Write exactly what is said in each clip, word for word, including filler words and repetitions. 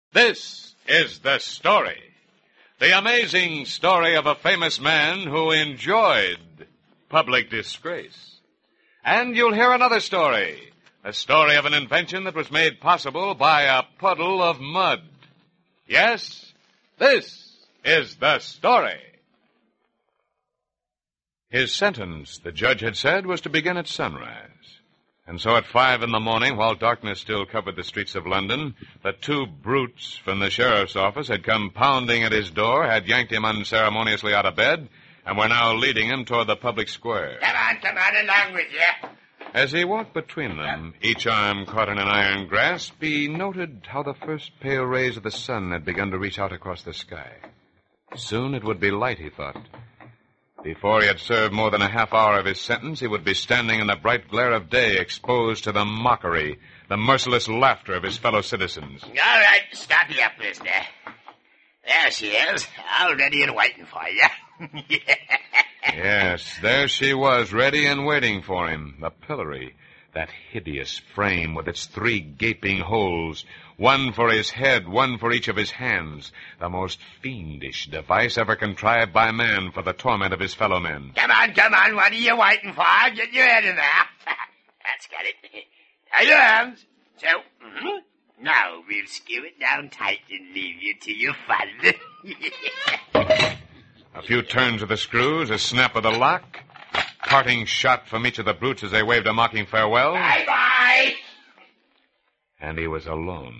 This is the story. The amazing story of a famous man who enjoyed public disgrace. And you'll hear another story. A story of an invention that was made possible by a puddle of mud. Yes, this is the story. His sentence, the judge had said, was to begin at sunrise. And so at five in the morning, while darkness still covered the streets of London, the two brutes from the sheriff's office had come pounding at his door, had yanked him unceremoniously out of bed, and were now leading him toward the public square. Come on, come on, along with you. As he walked between them, each arm caught in an iron grasp, he noted how the first pale rays of the sun had begun to reach out across the sky. Soon it would be light, he thought. Before he had served more than a half hour of his sentence, he would be standing in the bright glare of day, exposed to the mockery, the merciless laughter of his fellow citizens. All right, stop you up, mister. There she is, all ready and waiting for you. Yes, there she was, ready and waiting for him, the pillory, that hideous frame with its three gaping holes, one for his head, one for each of his hands, the most fiendish device ever contrived by man for the torment of his fellow men. Come on, come on, what are you waiting for? Get your head in there. That's got it. Tie your arms. So, mm-hmm. Now we'll screw it down tight and leave you to your fun. A few turns of the screws, a snap of the lock, a parting shot from each of the brutes as they waved a mocking farewell. Bye-bye! And he was alone.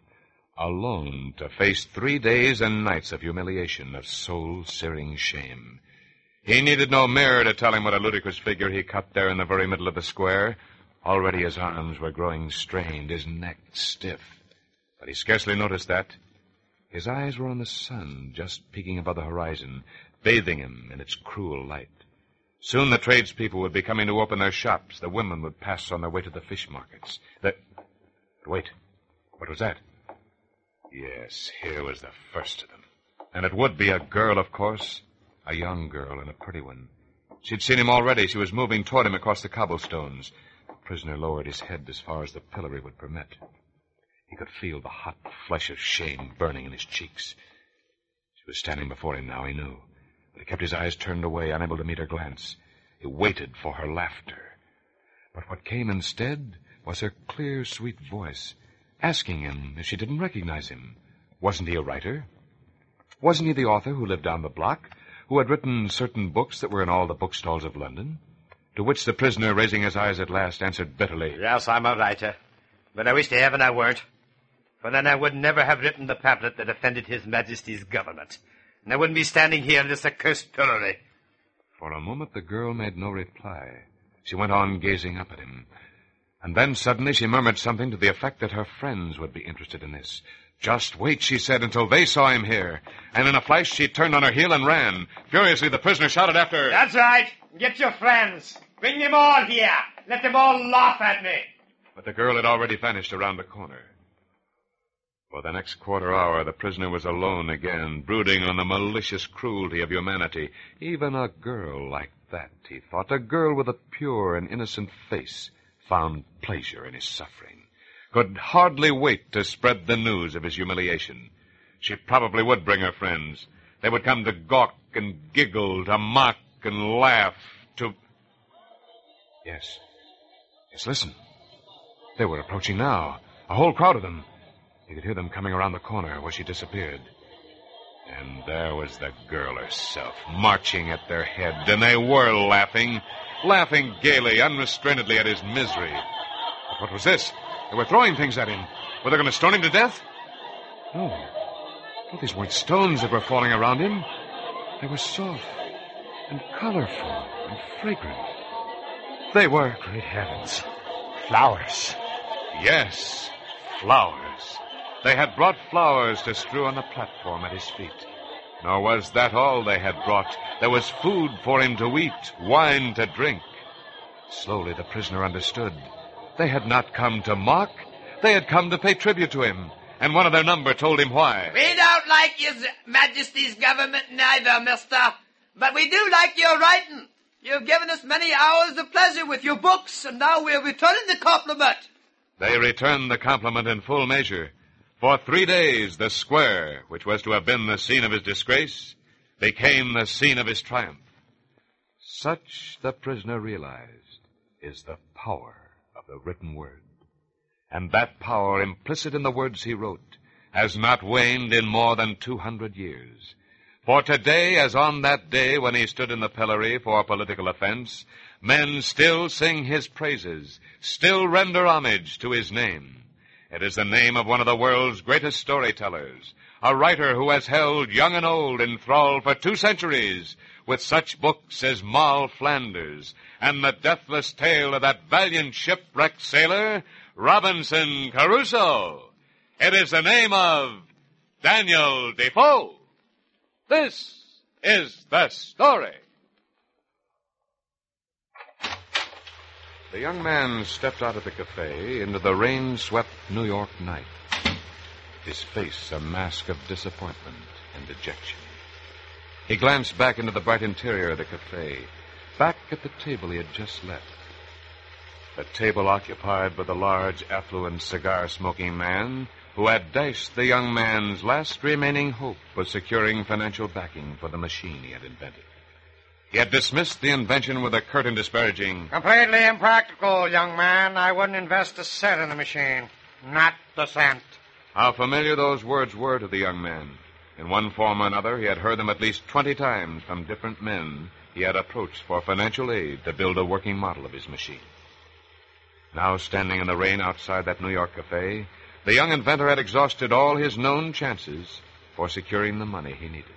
Alone to face three days and nights of humiliation, of soul-searing shame. He needed no mirror to tell him what a ludicrous figure he cut there in the very middle of the square. Already his arms were growing strained, his neck stiff. But he scarcely noticed that. His eyes were on the sun, just peeking above the horizon, bathing him in its cruel light. Soon the tradespeople would be coming to open their shops. The women would pass on their way to the fish markets. The... Wait, what was that? Yes, here was the first of them. And it would be a girl, of course. A young girl and a pretty one. She'd seen him already. She was moving toward him across the cobblestones. The prisoner lowered his head as far as the pillory would permit. He could feel the hot flesh of shame burning in his cheeks. She was standing before him now, he knew. But he kept his eyes turned away, unable to meet her glance. He waited for her laughter. But what came instead was her clear, sweet voice, asking him if she didn't recognize him. Wasn't he a writer? Wasn't he the author who lived down the block, who had written certain books that were in all the bookstalls of London? To which the prisoner, raising his eyes at last, answered bitterly, Yes, I'm a writer. But I wish to heaven I weren't. For then I would never have written the pamphlet that offended His Majesty's government. And I wouldn't be standing here in this accursed pillory. For a moment the girl made no reply. She went on gazing up at him. And then suddenly she murmured something to the effect that her friends would be interested in this. Just wait, she said, until they saw him here. And in a flash she turned on her heel and ran. Furiously the prisoner shouted after her. That's right. Get your friends. Bring them all here. Let them all laugh at me. But the girl had already vanished around the corner. For the next quarter hour, the prisoner was alone again, brooding on the malicious cruelty of humanity. Even a girl like that, he thought, a girl with a pure and innocent face, found pleasure in his suffering, could hardly wait to spread the news of his humiliation. She probably would bring her friends. They would come to gawk and giggle, to mock and laugh, to... Yes. Yes, listen. They were approaching now, a whole crowd of them. He could hear them coming around the corner where she disappeared. And there was the girl herself, marching at their head, and they were laughing, laughing gaily, unrestrainedly at his misery. But what was this? They were throwing things at him. Were they going to stone him to death? No. No, these weren't stones that were falling around him. They were soft and colorful and fragrant. They were... Great heavens. Flowers. Yes, flowers. They had brought flowers to strew on the platform at his feet. Nor was that all they had brought. There was food for him to eat, wine to drink. Slowly the prisoner understood. They had not come to mock. They had come to pay tribute to him. And one of their number told him why. We don't like His Majesty's government neither, mister. But we do like your writing. You've given us many hours of pleasure with your books, and now we're returning the compliment. They returned the compliment in full measure. For three days, the square, which was to have been the scene of his disgrace, became the scene of his triumph. Such, the prisoner realized, is the power of the written word. And that power, implicit in the words he wrote, has not waned in more than two hundred years. For today, as on that day when he stood in the pillory for a political offense, men still sing his praises, still render homage to his name. It is the name of one of the world's greatest storytellers, a writer who has held young and old in thrall for two centuries, with such books as Moll Flanders and the deathless tale of that valiant shipwrecked sailor, Robinson Crusoe. It is the name of Daniel Defoe. This is the story. The young man stepped out of the cafe into the rain-swept New York night, his face a mask of disappointment and dejection. He glanced back into the bright interior of the cafe, back at the table he had just left. The table occupied by the large, affluent, cigar-smoking man who had dashed the young man's last remaining hope of securing financial backing for the machine he had invented. He had dismissed the invention with a curt and disparaging, "Completely impractical, young man. I wouldn't invest a cent in the machine. Not a cent." How familiar those words were to the young man. In one form or another, he had heard them at least twenty times from different men he had approached for financial aid to build a working model of his machine. Now, standing in the rain outside that New York cafe, the young inventor had exhausted all his known chances for securing the money he needed.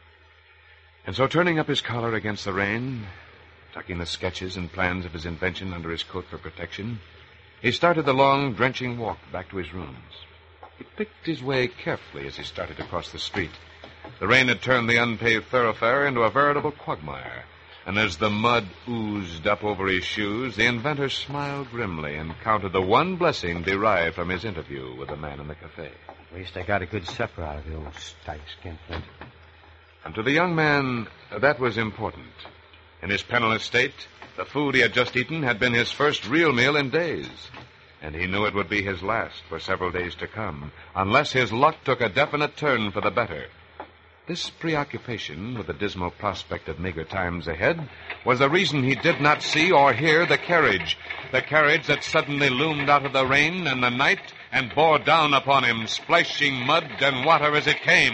And so, turning up his collar against the rain, tucking the sketches and plans of his invention under his coat for protection, he started the long, drenching walk back to his rooms. He picked his way carefully as he started across the street. The rain had turned the unpaved thoroughfare into a veritable quagmire, and as the mud oozed up over his shoes, the inventor smiled grimly and counted the one blessing derived from his interview with the man in the cafe. At least I got a good supper out of the old stank skinflint. And to the young man, that was important. In his penniless state, the food he had just eaten had been his first real meal in days, and he knew it would be his last for several days to come, unless his luck took a definite turn for the better. This preoccupation with the dismal prospect of meager times ahead was the reason he did not see or hear the carriage, the carriage that suddenly loomed out of the rain and the night and bore down upon him, splashing mud and water as it came.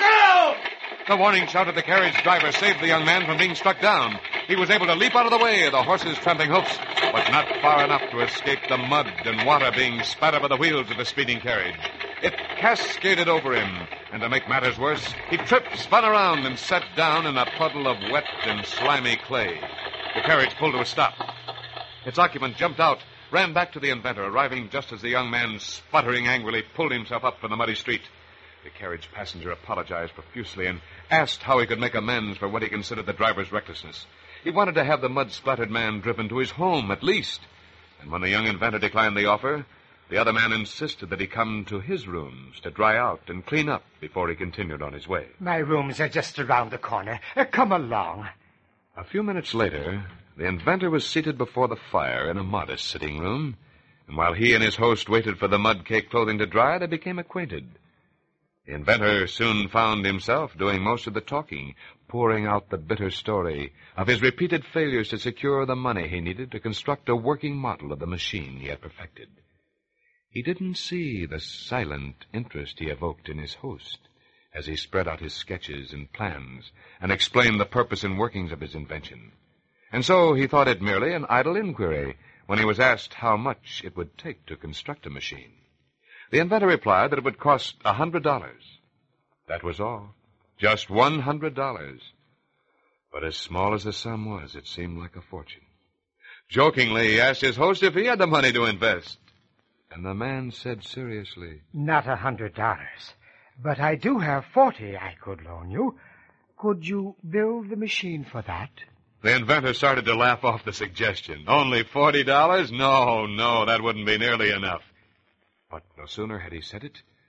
The warning shout of the carriage driver saved the young man from being struck down. He was able to leap out of the way of the horse's tramping hoofs, but not far enough to escape the mud and water being spat over the wheels of the speeding carriage. It cascaded over him, and to make matters worse, he tripped, spun around, and sat down in a puddle of wet and slimy clay. The carriage pulled to a stop. Its occupant jumped out, ran back to the inventor, arriving just as the young man, sputtering angrily, pulled himself up from the muddy street. The carriage passenger apologized profusely and asked how he could make amends for what he considered the driver's recklessness. He wanted to have the mud-splattered man driven to his home, at least. And when the young inventor declined the offer, the other man insisted that he come to his rooms to dry out and clean up before he continued on his way. My rooms are just around the corner. Uh, come along. A few minutes later, the inventor was seated before the fire in a modest sitting room, and while he and his host waited for the mud-caked clothing to dry, they became acquainted. The inventor soon found himself doing most of the talking, pouring out the bitter story of his repeated failures to secure the money he needed to construct a working model of the machine he had perfected. He didn't see the silent interest he evoked in his host as he spread out his sketches and plans and explained the purpose and workings of his invention. And so he thought it merely an idle inquiry when he was asked how much it would take to construct a machine. The inventor replied that it would cost a hundred dollars. That was all. Just one hundred dollars. But as small as the sum was, it seemed like a fortune. Jokingly, he asked his host if he had the money to invest. And the man said seriously, Not a hundred dollars. But I do have forty I could loan you. Could you build the machine for that? The inventor started to laugh off the suggestion. Only forty dollars? No, no, that wouldn't be nearly enough. But no sooner had he said it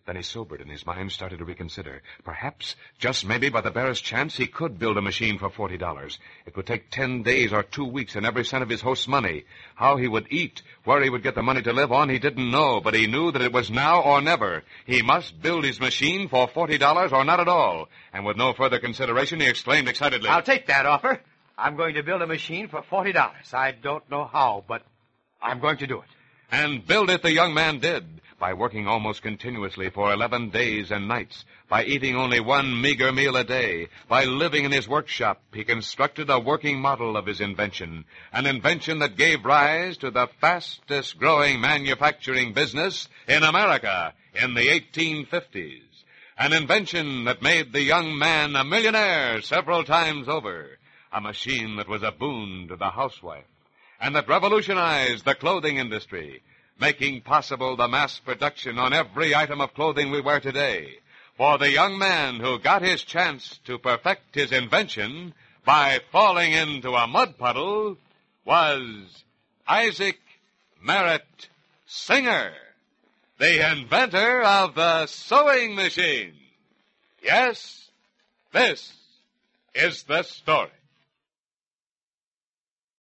Then he sobered and his mind started to reconsider. Perhaps, just maybe by the barest chance, he could build a machine for forty dollars. It would take ten days or two weeks and every cent of his host's money. How he would eat, where he would get the money to live on, he didn't know, but he knew that it was now or never. He must build his machine for forty dollars or not at all. And with no further consideration, he exclaimed excitedly, I'll take that offer. I'm going to build a machine for forty dollars. I don't know how, but I'm going to do it. And build it the young man did, by working almost continuously for eleven days and nights, by eating only one meager meal a day, by living in his workshop. He constructed a working model of his invention, an invention that gave rise to the fastest-growing manufacturing business in America in the eighteen fifties, an invention that made the young man a millionaire several times over, a machine that was a boon to the housewife, and that revolutionized the clothing industry, making possible the mass production on every item of clothing we wear today. For the young man who got his chance to perfect his invention by falling into a mud puddle was Isaac Merritt Singer, the inventor of the sewing machine. Yes, this is the story.